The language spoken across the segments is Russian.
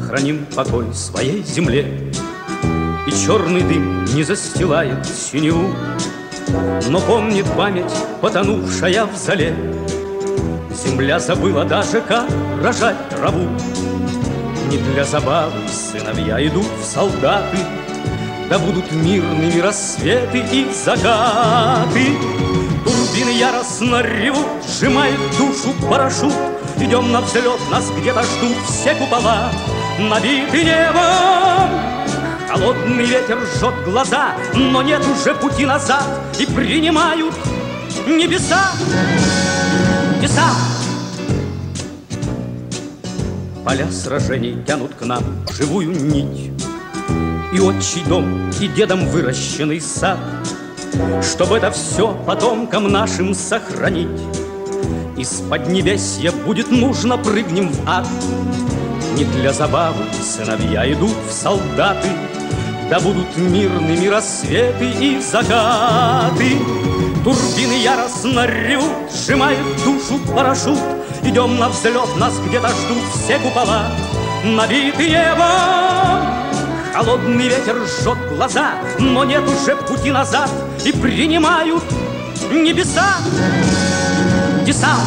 храним покой своей земле. И черный дым не застилает синеву, но помнит память, потонувшая в зале. Земля забыла даже, как рожать траву. Не для забавы сыновья идут в солдаты, да будут мирными рассветы и закаты. Турбины яростно ревут, сжимает душу парашют. Идем на взлет, нас где-то ждут все купола, набиты небом. Холодный ветер жжет глаза, но нет уже пути назад, и принимают небеса. Небеса. Поля сражений тянут к нам живую нить, и отчий дом, и дедом выращенный сад, чтобы это все потомкам нашим сохранить. Из поднебесья будет нужно, прыгнем в ад. Не для забавы сыновья идут в солдаты, да будут мирными рассветы и закаты. Турбины яростно ревут, сжимает душу парашют. Идем на взлет, нас где-то ждут все купола, набиты небом. Холодный ветер жжет глаза, но нет уже пути назад, и принимают небеса. Десант.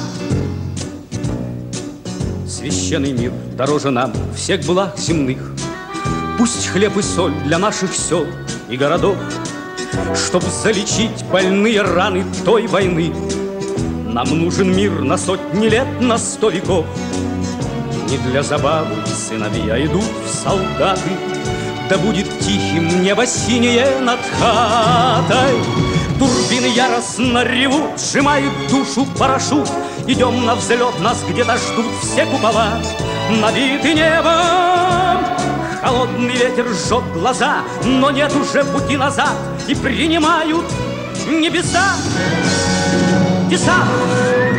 Священный мир дороже нам всех благ земных. Пусть хлеб и соль для наших сел и городов, чтоб залечить больные раны той войны. Нам нужен мир на сотни лет, на 100 веков. Не для забавы сыновья идут в солдаты, да будет тихим небо синее над хатой. Турбины яростно ревут, сжимает душу парашют. Идем на взлет, нас где-то ждут все купола, набиты небом. Холодный ветер жжет глаза, но нет уже пути назад, и принимают небеса. Десант.